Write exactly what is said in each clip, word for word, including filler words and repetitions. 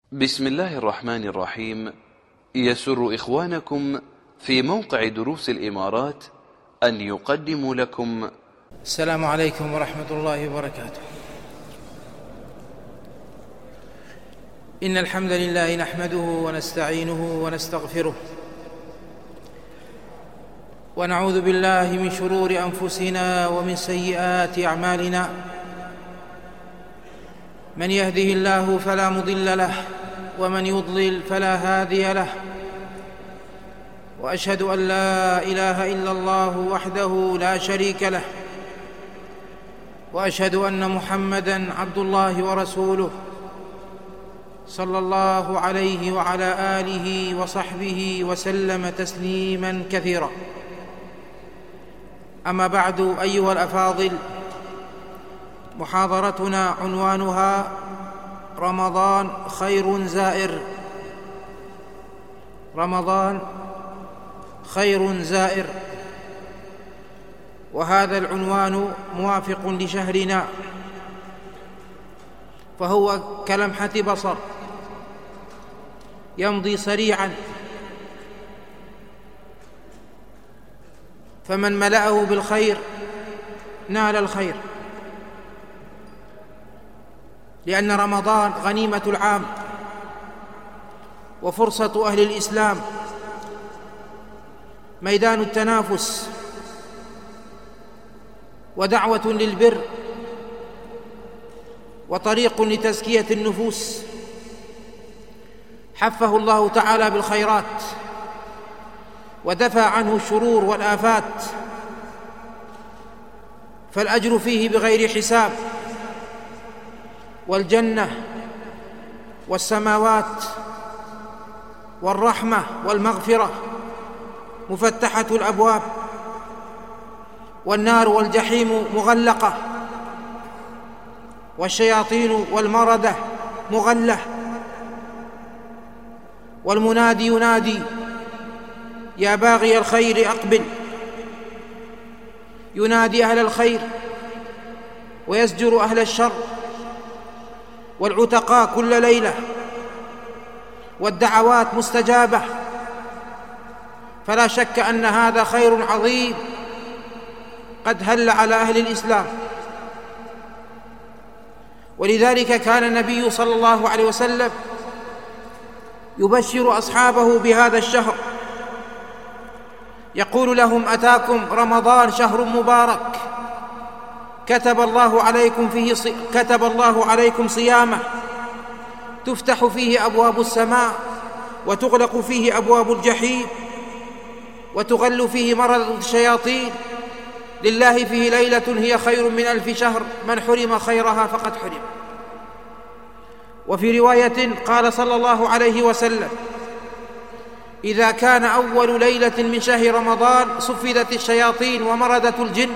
بسم الله الرحمن الرحيم. يسر إخوانكم في موقع دروس الإمارات أن يقدموا لكم السلام عليكم ورحمة الله وبركاته. إن الحمد لله نحمده ونستعينه ونستغفره ونعوذ بالله من شرور أنفسنا ومن سيئات أعمالنا. من يهده الله فلا مضل له ومن يضلل فلا هادي له، وأشهد أن لا إله إلا الله وحده لا شريك له، وأشهد أن محمدًا عبد الله ورسوله صلى الله عليه وعلى آله وصحبه وسلم تسليمًا كثيرا. أما بعد، أيها الأفاضل، محاضرتنا عنوانها رمضان خير زائر. رمضان خير زائر، وهذا العنوان موافق لشهرنا، فهو كلمحة بصر يمضي سريعا، فمن ملأه بالخير نال الخير، لأن رمضان غنيمة العام وفرصة أهل الإسلام، ميدان التنافس ودعوة للبر وطريق لتزكية النفوس. حفه الله تعالى بالخيرات ودفع عنه الشرور والآفات، فالأجر فيه بغير حساب، والجنة والسماوات والرحمة والمغفرة مفتحة الأبواب، والنار والجحيم مغلقة، والشياطين والمردة مغلة، والمنادي ينادي يا باغي الخير أقبل، ينادي أهل الخير ويزجر أهل الشر، والعتقاء كل ليلة، والدعوات مستجابة. فلا شك أن هذا خير عظيم قد هل على أهل الإسلام، ولذلك كان النبي صلى الله عليه وسلم يبشر أصحابه بهذا الشهر، يقول لهم: أتاكم رمضان شهر مبارك، كتب الله عليكم فيه صي... كتب الله عليكم صيامه، تفتح فيه أبواب السماء وتغلق فيه أبواب الجحيم وتغل فيه مردة الشياطين، لله فيه ليلة هي خير من ألف شهر، من حرم خيرها فقد حرم. وفي رواية قال صلى الله عليه وسلم: إذا كان أول ليلة من شهر رمضان صفدت الشياطين ومردة الجن،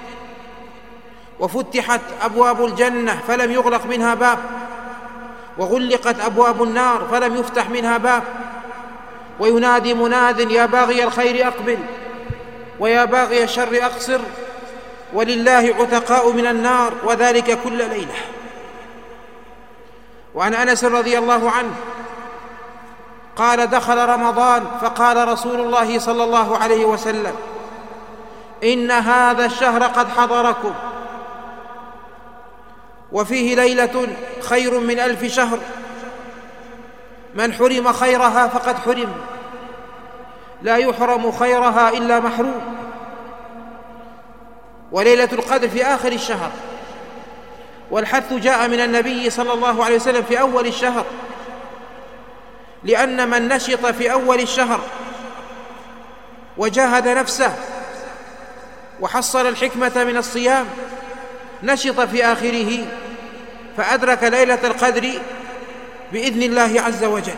وفتحت أبواب الجنة فلم يغلق منها باب، وغلقت أبواب النار فلم يفتح منها باب، وينادي مناد يا باغي الخير أقبل ويا باغي الشر أقصر، ولله عتقاء من النار، وذلك كل ليلة. وعن أنس رضي الله عنه قال: دخل رمضان فقال رسول الله صلى الله عليه وسلم: إن هذا الشهر قد حضركم، وفيه ليلة خير من ألف شهر، من حرم خيرها فقد حرم، لا يحرم خيرها إلا محروم. وليلة القدر في آخر الشهر، والحث جاء من النبي صلى الله عليه وسلم في أول الشهر، لأن من نشط في أول الشهر وجاهد نفسه وحصل الحكمة من الصيام نشط في آخره، فأدرك ليلة القدر بإذن الله عز وجل.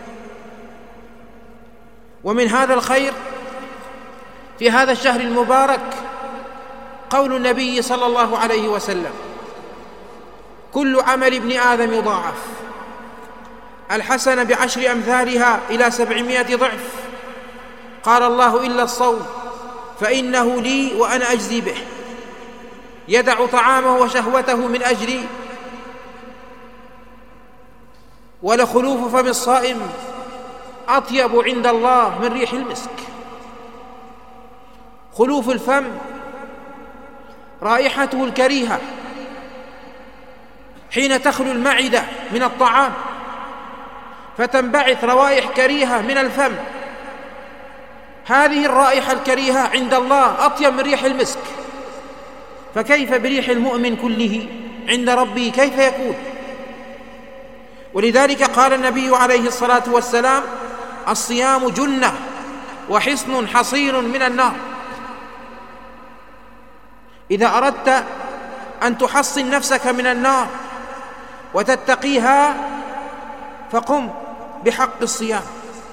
ومن هذا الخير في هذا الشهر المبارك قول النبي صلى الله عليه وسلم: كل عمل ابن آدم يضاعف، الحسنة بعشر أمثالها إلى سبعمائة ضعف. قال الله: إلا الصوم فإنه لي وأنا أجزي به، يدع طعامه وشهوته من أجلي، ولخلوف فم الصائم أطيب عند الله من ريح المسك. خلوف الفم رائحته الكريهة حين تخلو المعدة من الطعام فتنبعث روائح كريهة من الفم، هذه الرائحة الكريهة عند الله أطيب من ريح المسك، فكيف بريح المؤمن كله عند ربه كيف يكون؟ ولذلك قال النبي عليه الصلاة والسلام: الصيام جنة وحصن حصين من النار. إذا أردت أن تحصن نفسك من النار وتتقيها فقم بحق الصيام.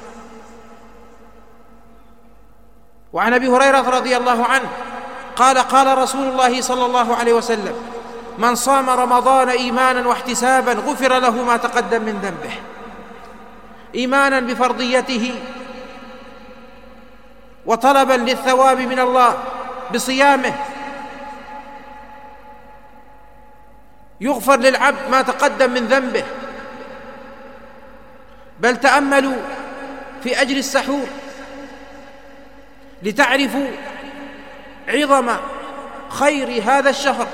وعن أبي هريرة رضي الله عنه قال: قال رسول الله صلى الله عليه وسلم: من صام رمضان إيمانا واحتسابا غفر له ما تقدم من ذنبه. إيمانا بفرضيته وطلبا للثواب من الله بصيامه يغفر للعبد ما تقدم من ذنبه. بل تأملوا في أجر السحور لتعرفوا عظم خير هذا الشهر.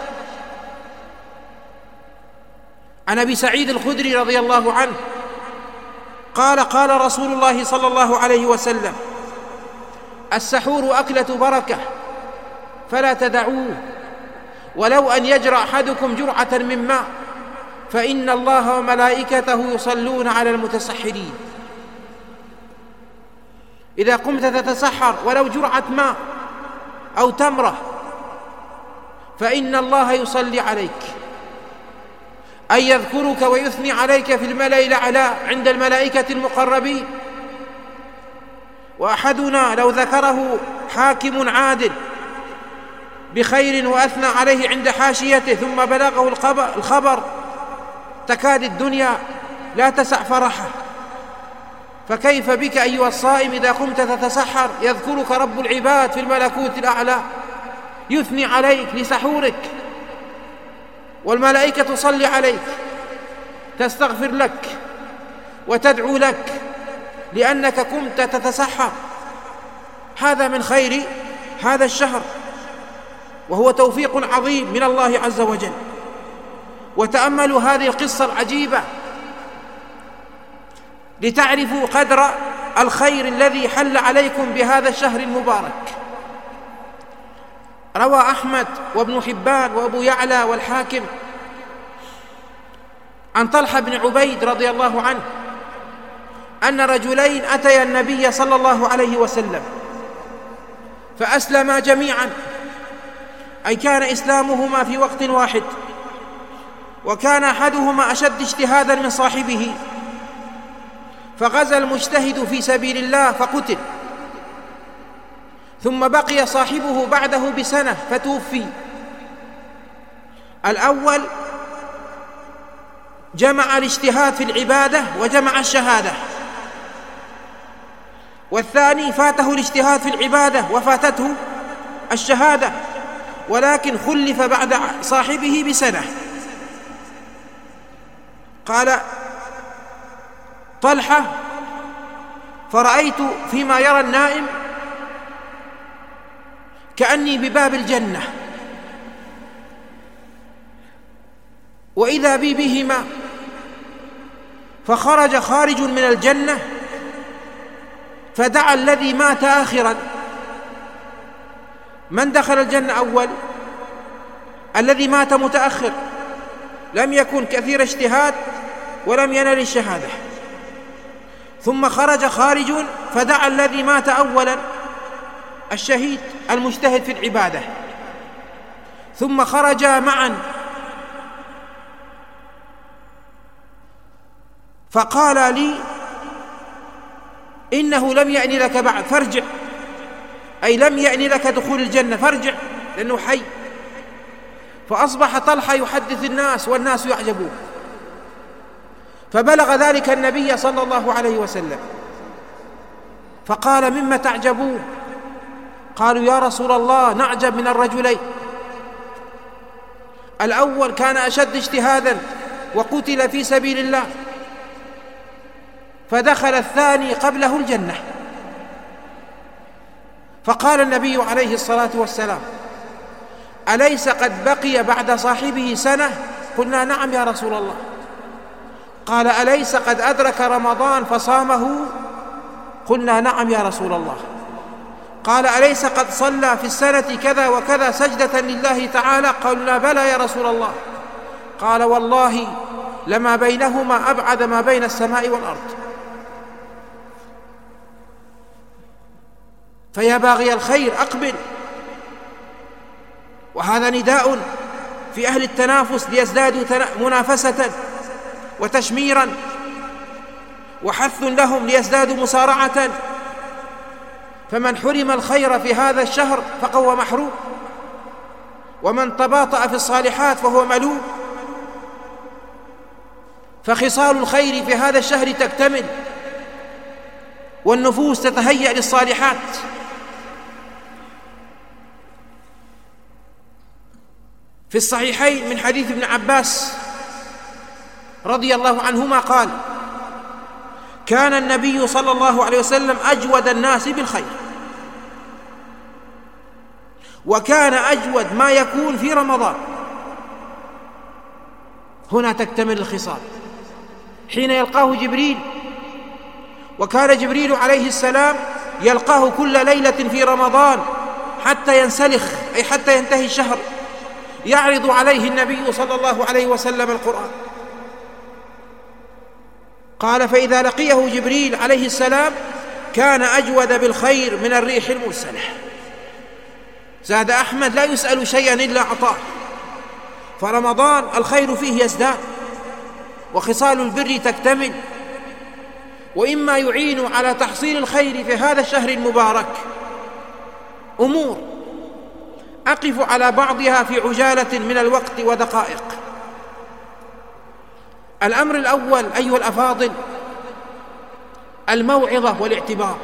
عن أبي سعيد الخدري رضي الله عنه قال: قال رسول الله صلى الله عليه وسلم: السحور أكلة بركة فلا تدعوه، ولو أن يجرأ أحدكم جرعة من ماء فإن الله وملائكته يصلون على المتسحرين. إذا قمت تتسحر ولو جرعة ماء أو تمرة فإن الله يصلي عليك، أي يذكرك ويثني عليك في الملأ الأعلى عند الملائكة المقربين. وأحدنا لو ذكره حاكم عادل بخير وأثنى عليه عند حاشيته ثم بلغه الخبر تكاد الدنيا لا تسع فرحه، فكيف بك أيها الصائم إذا قمت تتسحر يذكرك رب العباد في الملكوت الأعلى يثني عليك لسحورك، والملائكة تصلي عليك تستغفر لك وتدعو لك لأنك قمت تتسحر. هذا من خير هذا الشهر، وهو توفيق عظيم من الله عز وجل. وتأملوا هذه القصة العجيبة لتعرفوا قدر الخير الذي حل عليكم بهذا الشهر المبارك. روى أحمد وابن حبان وأبو يعلى والحاكم عن طلحة بن عبيد رضي الله عنه أن رجلين أتيا النبي صلى الله عليه وسلم فأسلما جميعا، أي كان إسلامهما في وقت واحد، وكان أحدهما أشد اجتهادا من صاحبه، فغزا المجتهد في سبيل الله فقتل، ثم بقي صاحبه بعده بسنة فتوفي. الأول جمع الاجتهاد في العبادة وجمع الشهادة، والثاني فاته الاجتهاد في العبادة وفاتته الشهادة، ولكن خلف بعد صاحبه بسنة. قال طلحة: فرأيت فيما يرى النائم كأني بباب الجنة، وإذا بي بهما، فخرج خارج من الجنة فدعا الذي مات آخرا. من دخل الجنة أول؟ الذي مات متأخر، لم يكن كثير اجتهاد ولم ينل الشهادة. ثم خرج خارج فدعا الذي مات أولا، الشهيد المجتهد في العبادة. ثم خرجا معا فقال لي: إنه لم يأن لك بعد فارجع، أي لم يأن لك دخول الجنة فارجع لأنه حي. فأصبح طلحة يحدث الناس والناس يعجبون، فبلغ ذلك النبي صلى الله عليه وسلم فقال: مما تعجبون؟ قالوا: يا رسول الله نعجب من الرجلين، الأول كان أشد اجتهادا وقتل في سبيل الله، فدخل الثاني قبله الجنة. فقال النبي عليه الصلاة والسلام: أليس قد بقي بعد صاحبه سنة؟ قلنا: نعم يا رسول الله. قال: أليس قد أدرك رمضان فصامه؟ قلنا: نعم يا رسول الله. قال: أليس قد صلى في السنة كذا وكذا سجدة لله تعالى؟ قلنا: بلى يا رسول الله. قال: والله لما بينهما أبعد ما بين السماء والأرض. فيا باغي الخير أقبل. وهذا نداء في أهل التنافس ليزدادوا منافسة وتشميرا، وحث لهم ليزدادوا مسارعة. فمن حرم الخير في هذا الشهر فهو محروم، ومن تباطأ في الصالحات فهو ملوم. فخصال الخير في هذا الشهر تكتمل، والنفوس تتهيأ للصالحات. في الصحيحين من حديث ابن عباس رضي الله عنهما قال: كان النبي صلى الله عليه وسلم أجود الناس بالخير، وكان أجود ما يكون في رمضان. هنا تكتمل الخصال. حين يلقاه جبريل، وكان جبريل عليه السلام يلقاه كل ليلة في رمضان حتى ينسلخ، أي حتى ينتهي الشهر، يعرض عليه النبي صلى الله عليه وسلم القرآن. قال: فإذا لقيه جبريل عليه السلام كان أجود بالخير من الريح المرسلة. زاد أحمد: لا يسأل شيئا إلا أعطاه. فرمضان الخير فيه يزداد، وخصال البر تكتمل. وإما يعين على تحصيل الخير في هذا الشهر المبارك أمور أقف على بعضها في عجالة من الوقت ودقائق. الأمر الأول أيها الأفاضل الموعظة والاعتبار.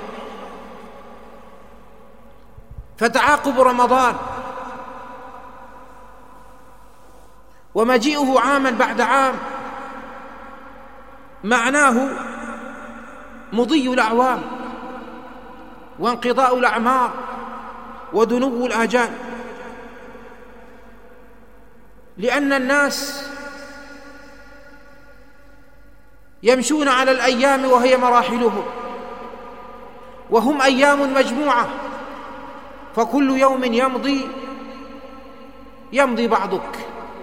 فتعاقب رمضان ومجيئه عاما بعد عام معناه مضي الأعوام وانقضاء الأعمار ودنو الآجال، لأن الناس يمشون على الأيام وهي مراحلهم، وهم أيام مجموعة، فكل يوم يمضي يمضي بعضك،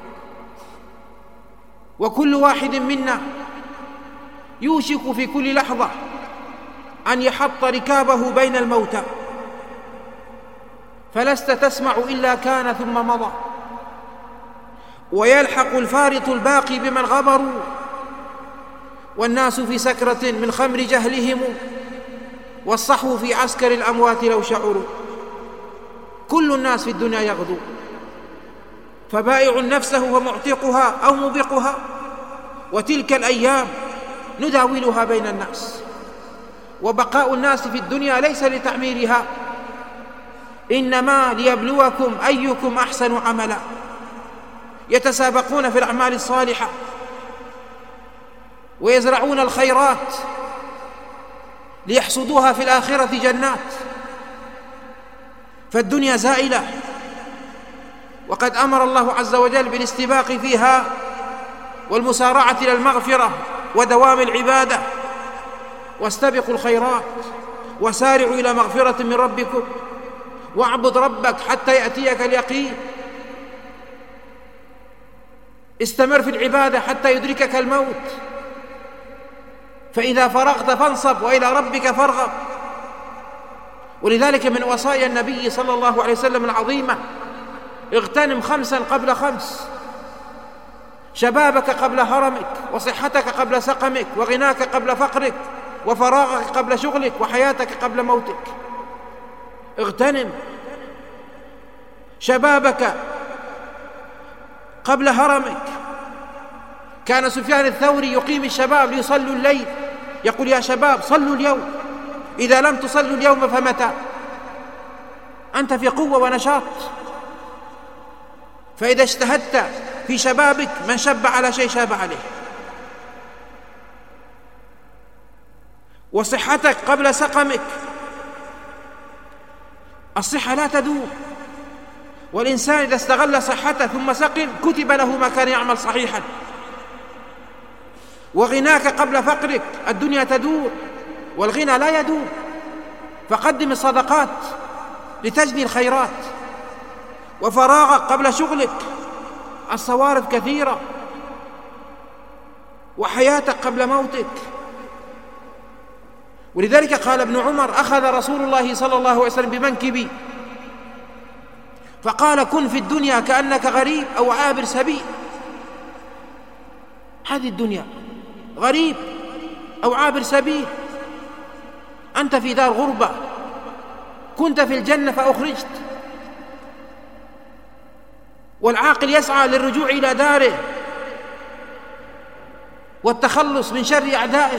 وكل واحد منا يوشك في كل لحظة أن يحط ركابه بين الموتى، فلست تسمع إلا كان ثم مضى. ويلحق الفارط الباقي بمن غبروا، والناس في سكرة من خمر جهلهم، والصحو في عسكر الأموات لو شعروا. كل الناس في الدنيا يغدو، فبائع نفسه ومعتقها أو مبقها، وتلك الأيام نداولها بين الناس. وبقاء الناس في الدنيا ليس لتعميرها، إنما ليبلوكم أيكم أحسن عملا. يتسابقون في الأعمال الصالحة ويزرعون الخيرات ليحصدوها في الآخرة جنات. فالدنيا زائلة، وقد أمر الله عز وجل بالاستباق فيها والمسارعة إلى المغفرة ودوام العبادة. واستبقوا الخيرات وسارعوا إلى مغفرة من ربكم واعبد ربك حتى يأتيك اليقين. استمر في العبادة حتى يدركك الموت، فإذا فرغت فانصب وإلى ربك فارغب. ولذلك من وصايا النبي صلى الله عليه وسلم العظيمة: اغتنم خمسا قبل خمس، شبابك قبل هرمك، وصحتك قبل سقمك، وغناك قبل فقرك، وفراغك قبل شغلك، وحياتك قبل موتك. اغتنم شبابك قبل هرمك. كان سفيان الثوري يقيم الشباب ليصلوا الليل، يقول: يا شباب صلوا اليوم، إذا لم تصلوا اليوم فمتى؟ أنت في قوة ونشاط. فإذا اجتهدت في شبابك، من شب على شيء شاب عليه. وصحتك قبل سقمك. الصحة لا تدوم، والإنسان إذا استغل صحته ثم سقم كتب له ما كان يعمل صحيحا. وغناك قبل فقرك، الدنيا تدور والغنى لا يدوم، فقدم الصدقات لتجني الخيرات. وفراغك قبل شغلك، الصوارف كثيرة. وحياتك قبل موتك. ولذلك قال ابن عمر: أخذ رسول الله صلى الله عليه وسلم بمنكبي فقال: كن في الدنيا كأنك غريب أو عابر سبيل. هذه الدنيا غريب أو عابر سبيل، أنت في دار غربة، كنت في الجنة فأخرجت. والعاقل يسعى للرجوع إلى داره والتخلص من شر أعدائه.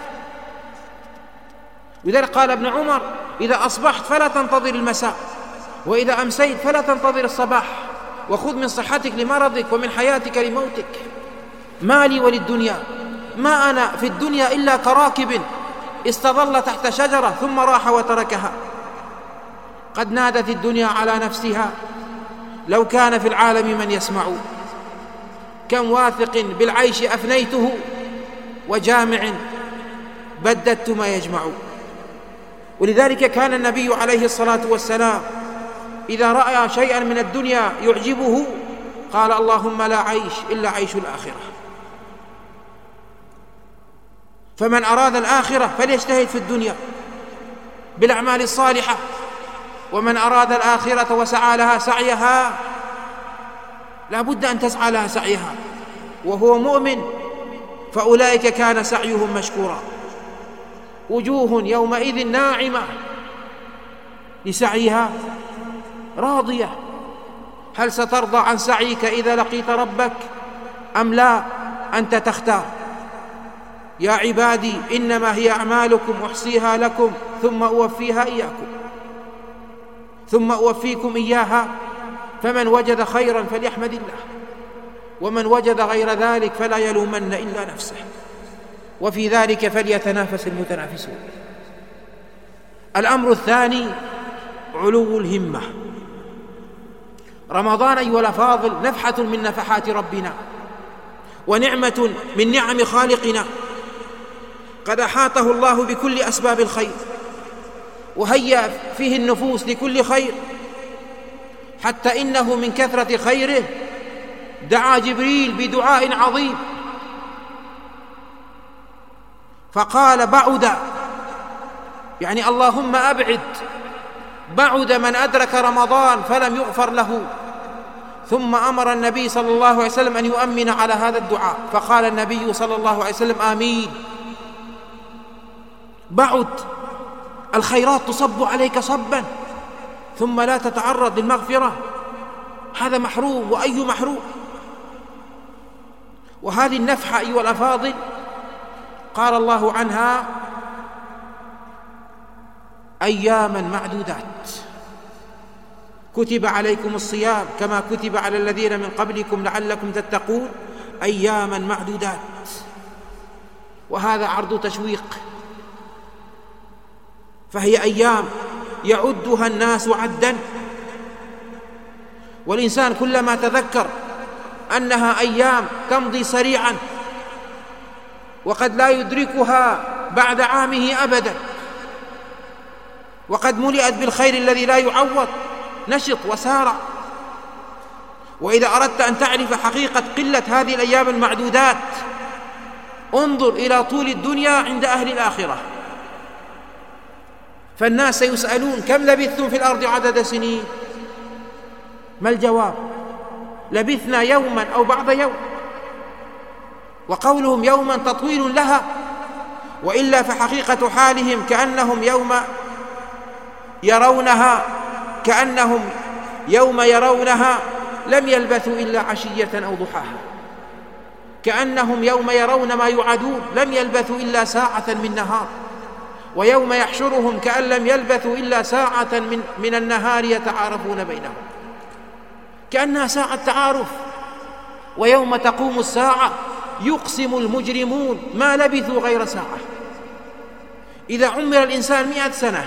لذلك قال ابن عمر: إذا أصبحت فلا تنتظر المساء، وإذا أمسيت فلا تنتظر الصباح، وخذ من صحتك لمرضك ومن حياتك لموتك. ما لي وللدنيا، ما أنا في الدنيا إلا كراكب استظل تحت شجرة ثم راح وتركها. قد نادت الدنيا على نفسها لو كان في العالم من يسمع. كم واثق بالعيش أفنيته، وجامع بددت ما يجمع. ولذلك كان النبي عليه الصلاة والسلام إذا رأى شيئا من الدنيا يعجبه قال: اللهم لا عيش إلا عيش الآخرة. فمن أراد الآخرة فليجتهد في الدنيا بالأعمال الصالحة، ومن أراد الآخرة وسعى لها سعيها لا بد أن تسعى لها سعيها وهو مؤمن، فأولئك كان سعيهم مشكورا. وجوه يومئذ ناعمة لسعيها راضية. هل سترضى عن سعيك إذا لقيت ربك أم لا؟ أنت تختار. يا عبادي إنما هي أعمالكم أحصيها لكم ثم أوفيها إياكم ثم أوفيكم إياها، فمن وجد خيرا فليحمد الله، ومن وجد غير ذلك فلا يلومن إلا نفسه، وفي ذلك فليتنافس المتنافسون. الأمر الثاني علو الهمة. رمضان أيها الأفاضل نفحة من نفحات ربنا، ونعمة من نعم خالقنا، قد أحاطه الله بكل أسباب الخير، وهيأ فيه النفوس لكل خير، حتى إنه من كثرة خيره دعا جبريل بدعاء عظيم فقال: بعد، يعني اللهم أبعد، بعد من أدرك رمضان فلم يغفر له. ثم أمر النبي صلى الله عليه وسلم أن يؤمن على هذا الدعاء، فقال النبي صلى الله عليه وسلم: آمين. بعد، الخيرات تصب عليك صبا ثم لا تتعرض للمغفرة، هذا محروم، وأي محروم. وهذه النفحة أيها الأفاضل قال الله عنها: أياما معدودات، كتب عليكم الصيام كما كتب على الذين من قبلكم لعلكم تتقون، أياما معدودات. وهذا عرض تشويق، فهي أيام يعدها الناس عدا، والإنسان كلما تذكر أنها أيام تمضي سريعا وقد لا يدركها بعد عامه أبدا، وقد ملئت بالخير الذي لا يعوض، نشط وسارع. وإذا أردت أن تعرف حقيقة قلة هذه الأيام المعدودات انظر إلى طول الدنيا عند أهل الآخرة، فالناس سيسألون: كم لبثتم في الأرض عدد سنين؟ ما الجواب؟ لبثنا يوما أو بعض يوم. وقولهم يوما تطويل لها، وإلا فحقيقة حالهم كأنهم يوم يرونها كأنهم يوم يرونها لم يلبثوا إلا عشية أو ضحاها، كأنهم يوم يرون ما يوعدون لم يلبثوا إلا ساعة من نهار، ويوم يحشرهم كأن لم يلبثوا إلا ساعة من, من النهار يتعارفون بينهم، كأنها ساعة تعارف. ويوم تقوم الساعة يقسم المجرمون ما لبثوا غير ساعة. إذا عمر الإنسان مئة سنة،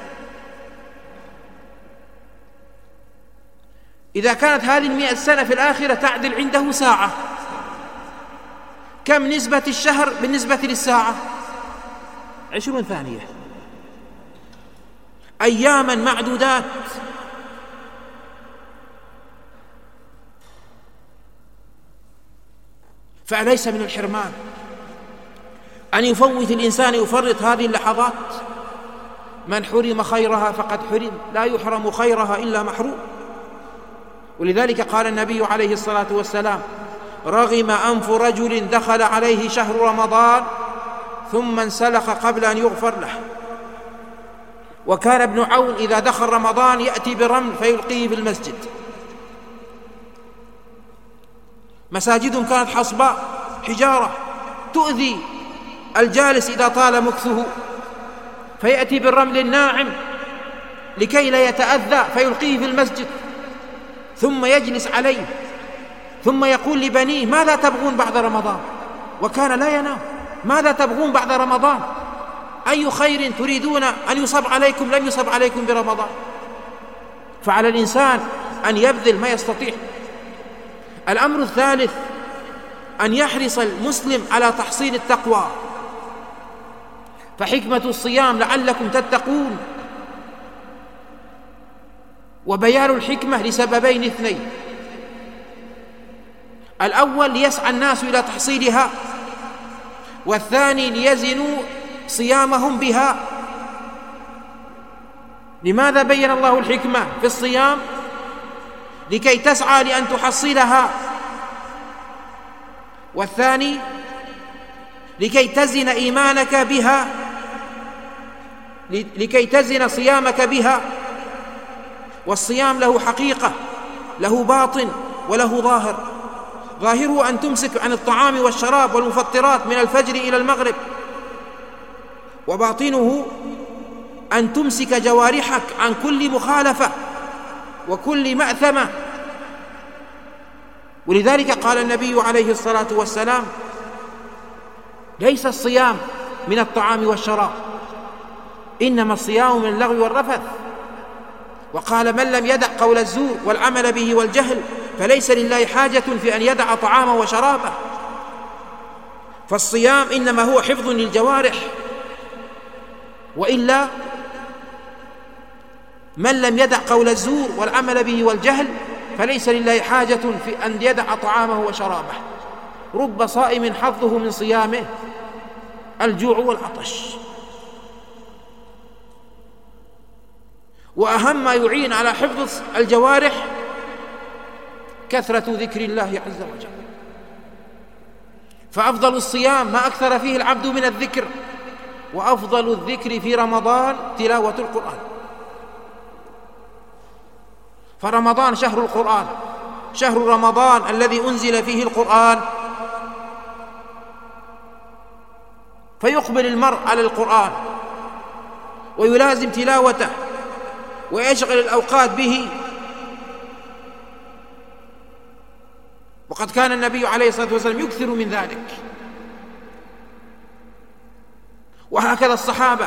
إذا كانت هذه المئة سنة في الآخرة تعدل عنده ساعة، كم نسبة الشهر بالنسبة للساعة؟ عشرون ثانية، أياما معدودات. فليس من الحرمان أن يفوت الإنسان يفرط هذه اللحظات. من حرم خيرها فقد حرم، لا يحرم خيرها إلا محروم. ولذلك قال النبي عليه الصلاة والسلام: رغم أنف رجل دخل عليه شهر رمضان ثم انسلخ قبل أن يغفر له. وكان ابن عون إذا دخل رمضان يأتي برمل فيلقيه في المسجد. مساجدهم كانت حصباء حجارة تؤذي الجالس إذا طال مكثه، فيأتي بالرمل الناعم لكي لا يتأذى فيلقيه في المسجد، ثم يجلس عليه، ثم يقول لبنيه: ماذا تبغون بعد رمضان؟ وكان لا ينام. ماذا تبغون بعد رمضان؟ أي خير تريدون أن يصب عليكم لم يصب عليكم برمضان. فعلى الإنسان أن يبذل ما يستطيع. الأمر الثالث أن يحرص المسلم على تحصيل التقوى، فحكمة الصيام لعلكم تتقون. وبيان الحكمة لسببين اثنين: الأول ليسعى الناس إلى تحصيلها، والثاني ليزنوا صيامهم بها. لماذا بين الله الحكمة في الصيام؟ لكي تسعى لأن تحصلها، والثاني لكي تزن إيمانك بها، لكي تزن صيامك بها. والصيام له حقيقة، له باطن وله ظاهر. ظاهره أن تمسك عن الطعام والشراب والمفطرات من الفجر إلى المغرب، وباطنه أن تمسك جوارحك عن كل مخالفة وكل مأثمة. ولذلك قال النبي عليه الصلاة والسلام: ليس الصيام من الطعام والشراب، إنما الصيام من اللغو والرفث. وقال: من لم يدع قول الزور والعمل به والجهل فليس لله حاجة في أن يدع طعامه وشرابه. فالصيام إنما هو حفظ للجوارح، وإلا من لم يدع قول الزور والعمل به والجهل فليس لله حاجة في أن يدع طعامه وشرابه. رب صائم حظه من صيامه الجوع والعطش. وأهم ما يعين على حفظ الجوارح كثرة ذكر الله عز وجل. فأفضل الصيام ما أكثر فيه العبد من الذكر، وأفضل الذكر في رمضان تلاوة القرآن. فرمضان شهر القرآن، شهر رمضان الذي أنزل فيه القرآن. فيقبل المرء على القرآن ويلازم تلاوته ويشغل الأوقات به. وقد كان النبي عليه الصلاة والسلام يكثر من ذلك، وهكذا الصحابة.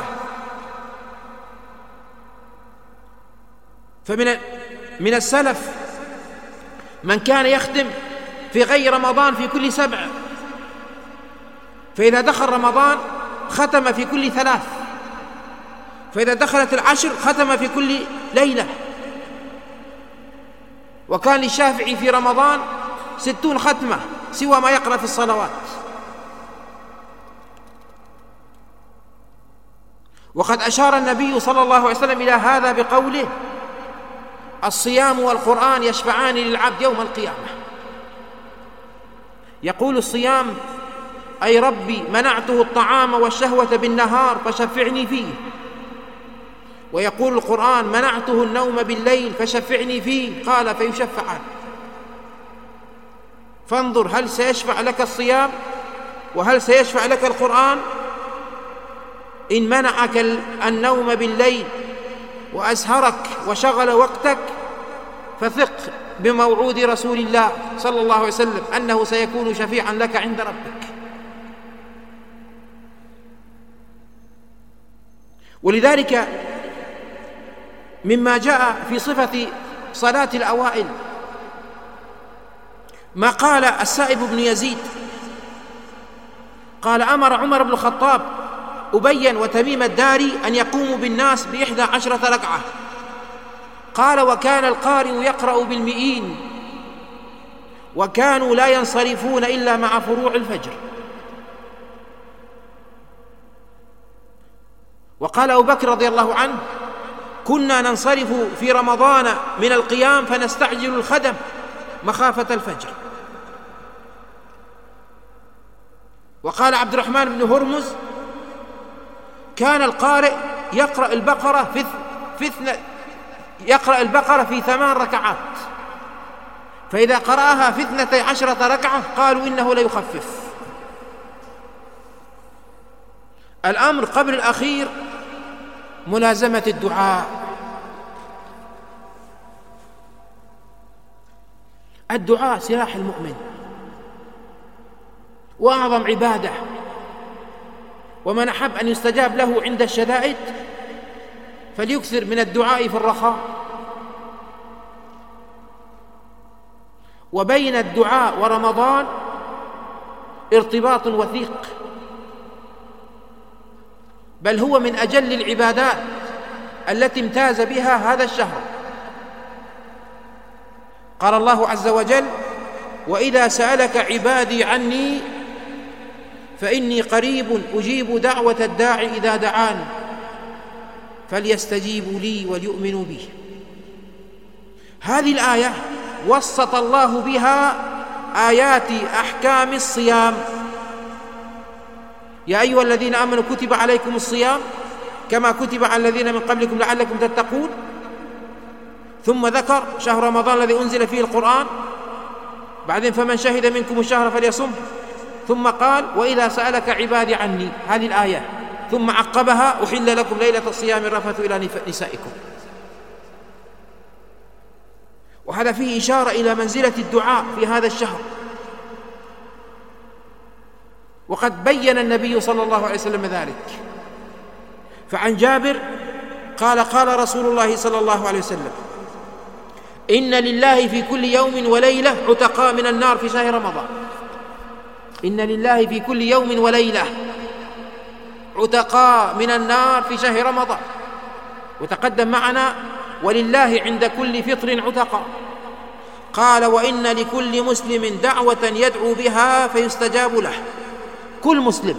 فمن من السلف من كان يختم في غير رمضان في كل سبع، فإذا دخل رمضان ختم في كل ثلاث، فإذا دخلت العشر ختم في كل ليلة. وكان للشافعي في رمضان ستون ختمة سوى ما يقرأ في الصلوات. وقد أشار النبي صلى الله عليه وسلم إلى هذا بقوله: الصيام والقرآن يشفعان للعبد يوم القيامة. يقول الصيام: أي ربي منعته الطعام والشهوة بالنهار فشفعني فيه. ويقول القرآن: منعته النوم بالليل فشفعني فيه. قال: فيشفعان. فانظر هل سيشفع لك الصيام وهل سيشفع لك القرآن. إن منعك النوم بالليل وأسهرك وشغل وقتك فثق بموعود رسول الله صلى الله عليه وسلم أنه سيكون شفيعا لك عند ربك. ولذلك مما جاء في صفة صلاة الأوائل ما قال السائب بن يزيد قال أمر عمر بن الخطاب أبي وتميم الداري أن يقوموا بالناس بإحدى عشرة ركعة، قال وكان القارئ يقرأ بالمئين وكانوا لا ينصرفون إلا مع فروع الفجر. وقال أبو بكر رضي الله عنه كنا ننصرف في رمضان من القيام فنستعجل الخدم مخافة الفجر. وقال عبد الرحمن بن هرمز كان القارئ يقرأ البقرة في في يقرأ البقرة في ثمان ركعات، فإذا قرأها في اثنتي عشرة ركعة قالوا إنه ليخفف. الأمر قبل الأخير ملازمة الدعاء. الدعاء سلاح المؤمن وأعظم عبادة، ومن أحب أن يستجاب له عند الشدائد فليكثر من الدعاء في الرخاء. وبين الدعاء ورمضان ارتباط وثيق، بل هو من أجل العبادات التي امتاز بها هذا الشهر. قال الله عز وجل وإذا سألك عبادي عني فإني قريب أجيب دعوة الداعي إذا دعان فليستجيبوا لي وليؤمنوا بي. هذه الآية وسط الله بها آيات أحكام الصيام. يا أيها الذين آمنوا كتب عليكم الصيام كما كتب على الذين من قبلكم لعلكم تتقون، ثم ذكر شهر رمضان الذي أنزل فيه القرآن، بعدين فمن شهد منكم الشهر فليصم، ثم قال وإذا سألك عبادي عني، هذه الآية، ثم عقبها أحل لكم ليلة الصيام الرفث إلى نسائكم. وهذا فيه إشارة إلى منزلة الدعاء في هذا الشهر. وقد بين النبي صلى الله عليه وسلم ذلك، فعن جابر قال قال رسول الله صلى الله عليه وسلم إن لله في كل يوم وليلة عتقاء من النار في شهر رمضان. إن لله في كل يوم وليلة عتقاء من النار في شهر رمضان. وتقدم معنا ولله عند كل فطر عتقاء. قال وإن لكل مسلم دعوة يدعو بها فيستجاب له. كل مسلم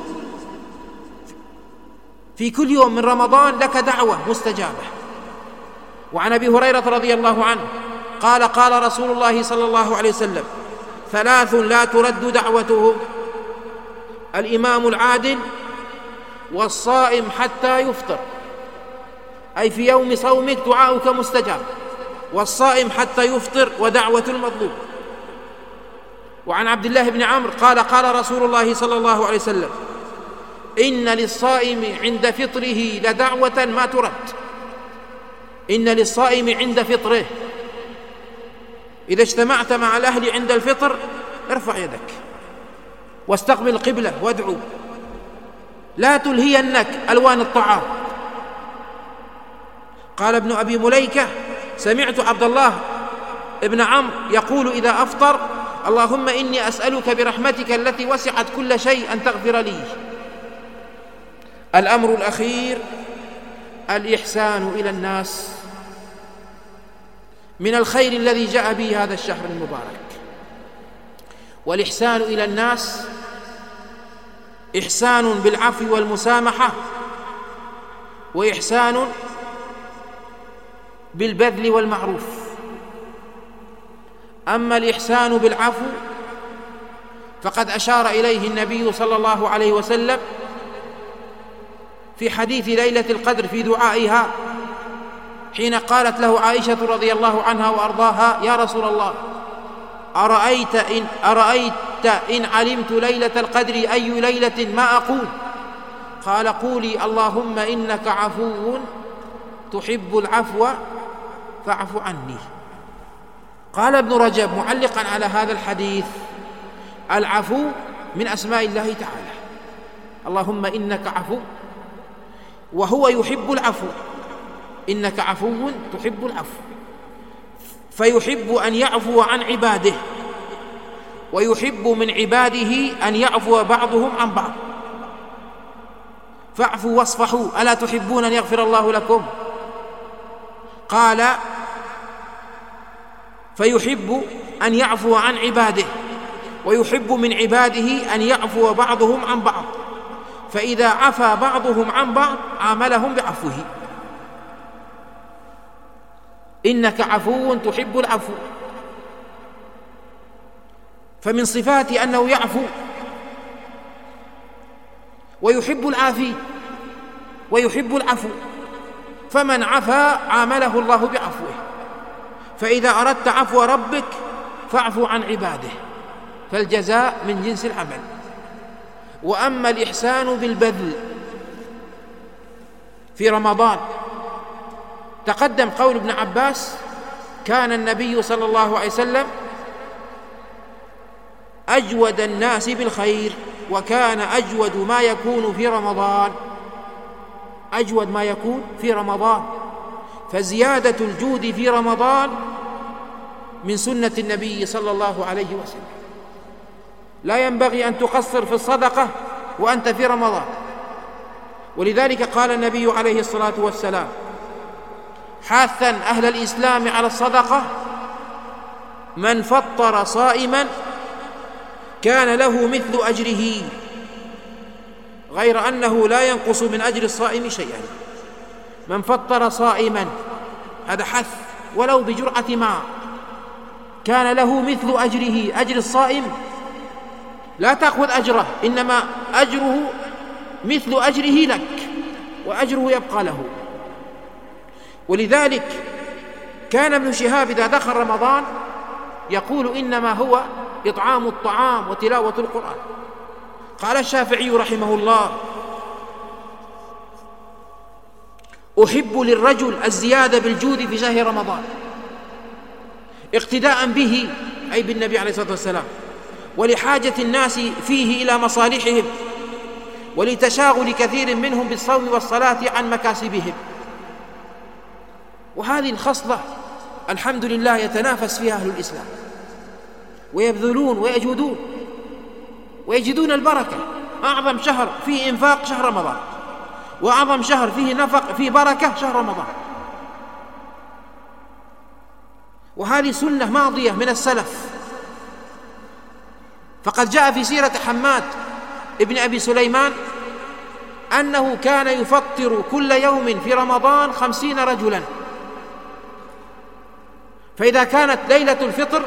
في كل يوم من رمضان لك دعوة مستجابة. وعن أبي هريرة رضي الله عنه قال قال رسول الله صلى الله عليه وسلم ثلاث لا ترد دعوته الإمام العادل والصائم حتى يفطر، أي في يوم صومك دعاؤك مستجاب، والصائم حتى يفطر ودعوة المظلوم. وعن عبد الله بن عمرو قال قال رسول الله صلى الله عليه وسلم إن للصائم عند فطره لدعوة ما ترد. إن للصائم عند فطره، إذا اجتمعت مع الأهل عند الفطر ارفع يدك واستقبل القبلة وادعو، لا تلهينك ألوان الطعام. قال ابن أبي مليكة سمعت عبد الله ابن عمرو يقول إذا أفطر اللهم إني أسألك برحمتك التي وسعت كل شيء أن تغفر لي. الأمر الأخير الإحسان إلى الناس من الخير الذي جاء به هذا الشهر المبارك. والإحسان إلى الناس إحسان بالعفو والمسامحة، وإحسان بالبذل والمعروف. أما الإحسان بالعفو فقد أشار إليه النبي صلى الله عليه وسلم في حديث ليلة القدر في دعائها حين قالت له عائشة رضي الله عنها وأرضاها يا رسول الله أرأيت إن, أرأيت إن علمت ليلة القدر أي ليلة ما أقول؟ قال قولي اللهم إنك عفو تحب العفو فاعف عني. قال ابن رجب معلقا على هذا الحديث العفو من أسماء الله تعالى. اللهم إنك عفو وهو يحب العفو، إنك عفو تحب العفو، فيحب أن يعفو عن عباده، ويحب من عباده أن يعفو بعضهم عن بعض. فاعفوا واصفحوا ألا تحبون أن يغفر الله لكم؟ قال فيحب أن يعفو عن عباده، ويحب من عباده أن يعفو بعضهم عن بعض، فإذا عفا بعضهم عن بعض عاملهم بعفوه. إنك عفو تحب العفو، فمن صفاته أنه يعفو ويحب العافي ويحب العفو، فمن عفا عامله الله بعفوه. فإذا أردت عفو ربك فاعفو عن عباده، فالجزاء من جنس العمل. وأما الإحسان بالبذل في رمضان، تقدم قول ابن عباس: كان النبي صلى الله عليه وسلم أجود الناس بالخير، وكان أجود ما يكون في رمضان، أجود ما يكون في رمضان. فزيادة الجود في رمضان من سنة النبي صلى الله عليه وسلم. لا ينبغي أن تقصر في الصدقة وأنت في رمضان، ولذلك قال النبي عليه الصلاة والسلام حاثا أهل الإسلام على الصدقة: من فطر صائما كان له مثل أجره، غير أنه لا ينقص من أجر الصائم شيئا. من فطر صائما، هذا حث ولو بجرعة ماء، كان له مثل أجره، أجر الصائم لا تأخذ أجره، إنما أجره مثل أجره لك، وأجره يبقى له. ولذلك كان ابن شهاب إذا دخل رمضان يقول: إنما هو إطعام الطعام وتلاوة القرآن. قال الشافعي رحمه الله: أحب للرجل الزيادة بالجود في شهر رمضان اقتداء به، أي بالنبي عليه الصلاة والسلام، ولحاجة الناس فيه إلى مصالحهم، ولتشاغل كثير منهم بالصوم والصلاة عن مكاسبهم. وهذه الخصلة الحمد لله يتنافس فيها أهل الإسلام، ويبذلون ويجودون ويجدون البركة. أعظم شهر فيه إنفاق شهر رمضان، وأعظم شهر فيه نفق فيه بركة شهر رمضان. وهذه سنة ماضية من السلف. فقد جاء في سيرة حماد ابن أبي سليمان أنه كان يفطر كل يوم في رمضان خمسين رجلا، فإذا كانت ليلة الفطر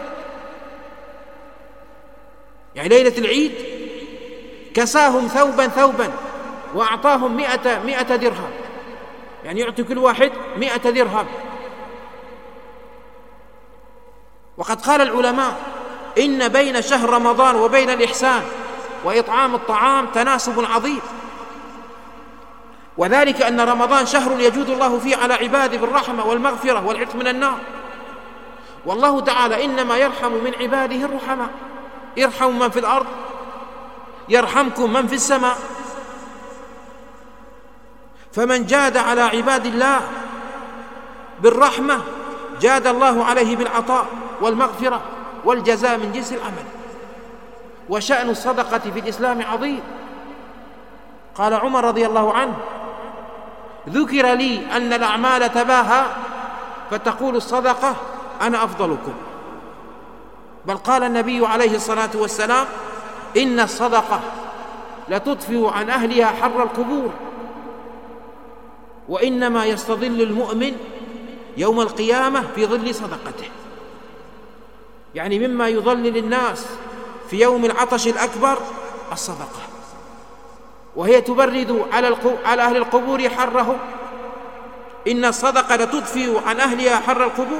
يعني ليلة العيد كساهم ثوبا ثوبا وأعطاهم مئة, مئة درهم، يعني يعطي كل واحد مئة درهم. وقد قال العلماء إن بين شهر رمضان وبين الإحسان وإطعام الطعام تناسب عظيم، وذلك أن رمضان شهر يجود الله فيه على عباده بالرحمة والمغفرة والعتق من النار. والله تعالى إنما يرحم من عباده الرحماء. ارحموا من في الأرض يرحمكم من في السماء. فمن جاد على عباد الله بالرحمة جاد الله عليه بالعطاء والمغفرة والجزاء من جنس العمل. وشأن الصدقة في الإسلام عظيم. قال عمر رضي الله عنه: ذكر لي أن الأعمال تباهى فتقول الصدقة أنا أفضلكم. بل قال النبي عليه الصلاة والسلام: إن الصدقة لتطفئ عن أهلها حر القبور، وإنما يستظل المؤمن يوم القيامة في ظل صدقته. يعني مما يظلل الناس في يوم العطش الأكبر الصدقة، وهي تبرد على, على أهل القبور حرهم. إن الصدقة لتطفئ عن أهلها حر القبور.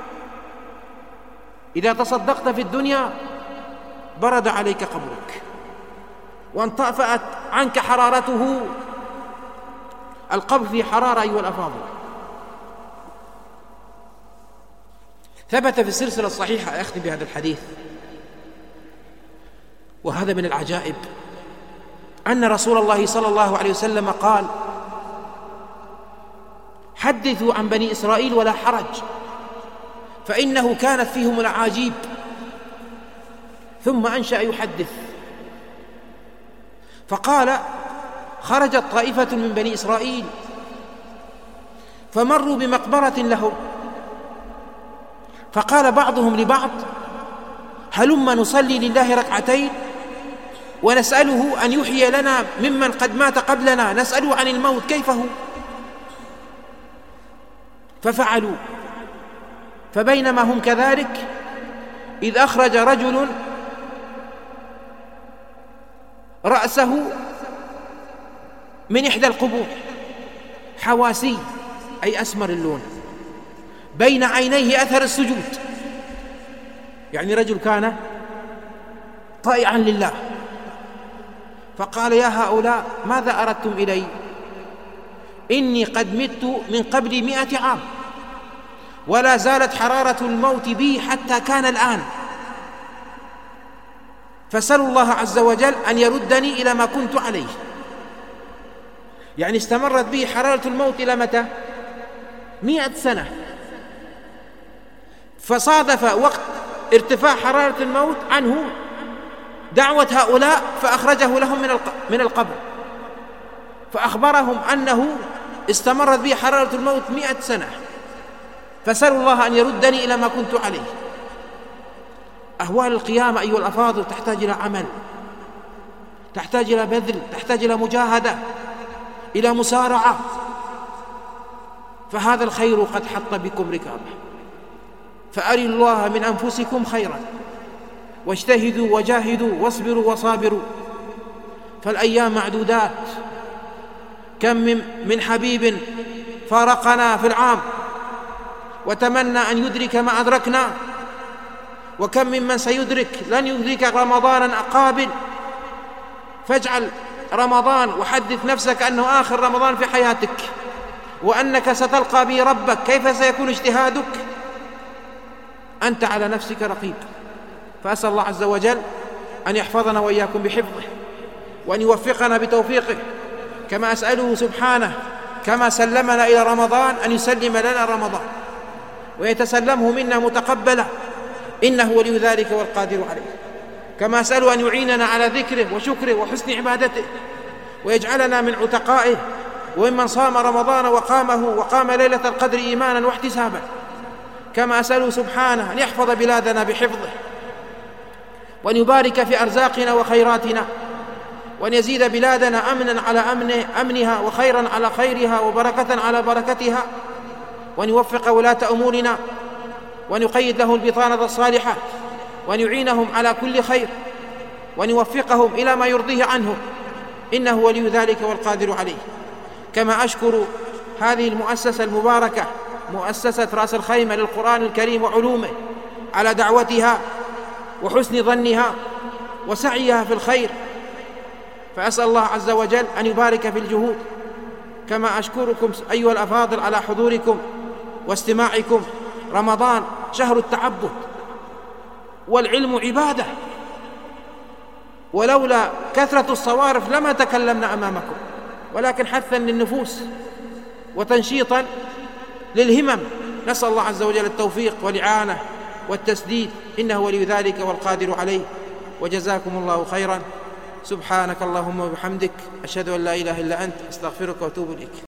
إذا تصدقت في الدنيا برد عليك قبرك وانطفأت عنك حرارته. القبر فيه حرارة أيها الأفاضل. ثبت في السلسلة الصحيحة، أختم بهذا الحديث وهذا من العجائب، أن رسول الله صلى الله عليه وسلم قال: حدثوا عن بني إسرائيل ولا حرج، فإنه كانت فيهم الأعاجيب. ثم أنشأ يحدث فقال: خرجت طائفة من بني إسرائيل فمروا بمقبرة لهم، فقال بعضهم لبعض: هلما نصلي لله ركعتين ونسأله أن يحيي لنا ممن قد مات قبلنا، نسأله عن الموت كيف هو. ففعلوا. فبينما هم كذلك إذ أخرج رجل رأسه من إحدى القبور، حواسي أي أسمر اللون، بين عينيه أثر السجود، يعني رجل كان طائعا لله. فقال: يا هؤلاء ماذا أردتم إلي؟ إني قد مت من قبل مئة عام ولا زالت حرارة الموت بي حتى كان الآن، فسألوا الله عز وجل أن يردني إلى ما كنت عليه. يعني استمرت به حرارة الموت إلى متى؟ مئة سنة. فصادف وقت ارتفاع حرارة الموت عنه دعوة هؤلاء فأخرجه لهم من القبر، فأخبرهم أنه استمرت به حرارة الموت مئة سنة، فسألوا الله أن يردني إلى ما كنت عليه. أهوال القيامة أيها الأفاضل تحتاج إلى عمل، تحتاج إلى بذل، تحتاج إلى مجاهدة، إلى مسارعة. فهذا الخير قد حط بكم ركابه، فأروا الله من أنفسكم خيرا، واجتهدوا وجاهدوا واصبروا وصابروا، فالأيام معدودات. كم من, من حبيب فارقنا في العام وتمنى أن يدرك ما أدركنا، وكم ممن سيدرك لن يدرك رمضانا أقابل. فاجعل رمضان وحدث نفسك أنه آخر رمضان في حياتك، وأنك ستلقى به ربك. كيف سيكون اجتهادك؟ أنت على نفسك رقيب. فأسأل الله عز وجل أن يحفظنا وإياكم بحفظه، وأن يوفقنا بتوفيقه، كما أسأله سبحانه كما سلمنا إلى رمضان أن يسلم لنا رمضان ويتسلمه منا متقبلا، إنه ولي ذلك والقادر عليه. كما أسأله أن يعيننا على ذكره وشكره وحسن عبادته، ويجعلنا من عتقائه وممن صام رمضان وقامه وقام ليلة القدر إيمانا واحتسابا. كما أسأله سبحانه أن يحفظ بلادنا بحفظه، وأن يبارك في أرزاقنا وخيراتنا، وأن يزيد بلادنا أمنا على أمنه أمنها وخيرا على خيرها وبركة على بركتها، وأن يوفق ولاة أمورنا، وأن يقيد لهم البطانة الصالحة، وأن يعينهم على كل خير، وأن يوفقهم إلى ما يرضيه عنهم، إنه ولي ذلك والقادر عليه. كما أشكر هذه المؤسسة المباركة، مؤسسة رأس الخيمة للقرآن الكريم وعلومه، على دعوتها وحسن ظنها وسعيها في الخير، فأسأل الله عز وجل أن يبارك في الجهود. كما أشكركم أيها الأفاضل على حضوركم واستماعكم. رمضان شهر التعبد، والعلم عبادة، ولولا كثرة الصوارف لما تكلمنا أمامكم، ولكن حثا للنفوس وتنشيطا للهمم. نسأل الله عز وجل التوفيق والإعانة والتسديد، إنه ولي ذلك والقادر عليه. وجزاكم الله خيرا. سبحانك اللهم وبحمدك، أشهد أن لا إله إلا أنت، أستغفرك وأتوب إليك.